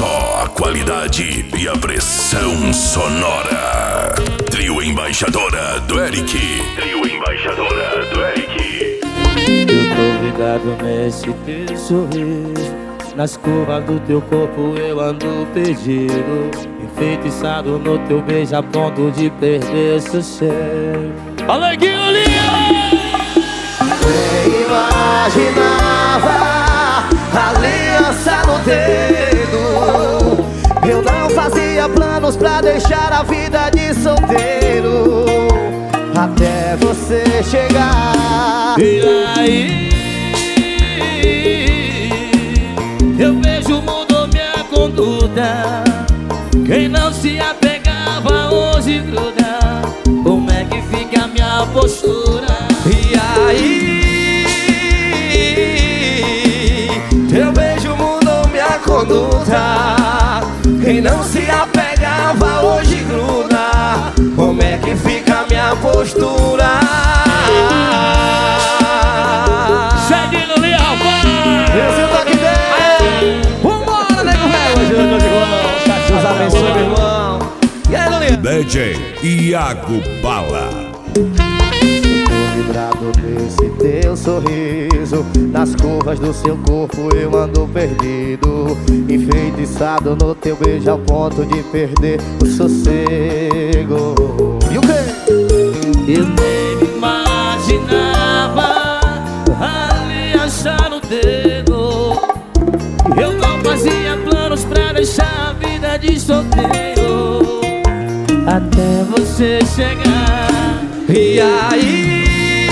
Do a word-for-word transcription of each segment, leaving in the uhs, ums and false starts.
só a qualidade e a pressão sonora. Trio Embaixadora do Eric. Trio Embaixadora do Eric. Eu tô ligado nesse teu sorriso, nas curvas do teu corpo eu ando perdido, enfeitiçado no teu beijo a ponto de perder sossego. Aleguinho, nem imaginava a aliança no dedo. Eu não fazia planos pra deixar a vida de solteiro, até você chegar. E aí eu vejo o mundo minha conduta. Quem não se apegava hoje gruda. Como é que fica a minha postura? E aí eu vejo o mundo minha conduta. Quem não se apegava hoje gruda. Como é que fica a minha postura? Seguindo ali, rapaz! Eu tô aqui dentro. Vambora, nego velho! Hoje eu tô de boa. Deus abençoe, meu irmão. E aí, Lulinha? D J Iago Bala. Vibrado nesse teu sorriso, nas curvas do seu corpo eu ando perdido, enfeitiçado no teu beijo ao ponto de perder o sossego. E o quê? Eu nem imaginava aliança no dedo. Eu não fazia planos pra deixar a vida de solteiro, até você chegar. E aí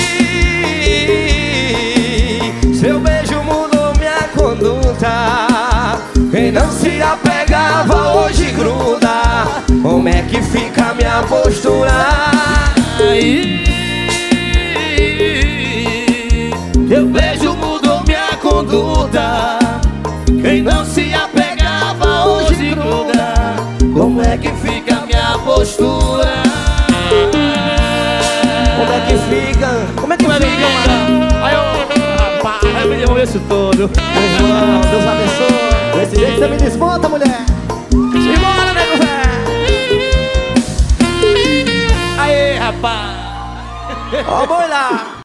seu beijo mudou minha conduta. Quem não se apegava hoje gruda. Como é que fica a minha postura? Aí eu beijo mudou minha conduta. Quem não se apegava hoje gruda. Como é que fica a minha postura? Como é que fica? Como é que Como é que fica? fica? Aí eu, rapaz, eu me deu isso todo. Meu irmão, Deus abençoe. Desse jeito você me desmonta, mulher. Simbora, nego velho. Aê, rapaz. Ó, boi lá.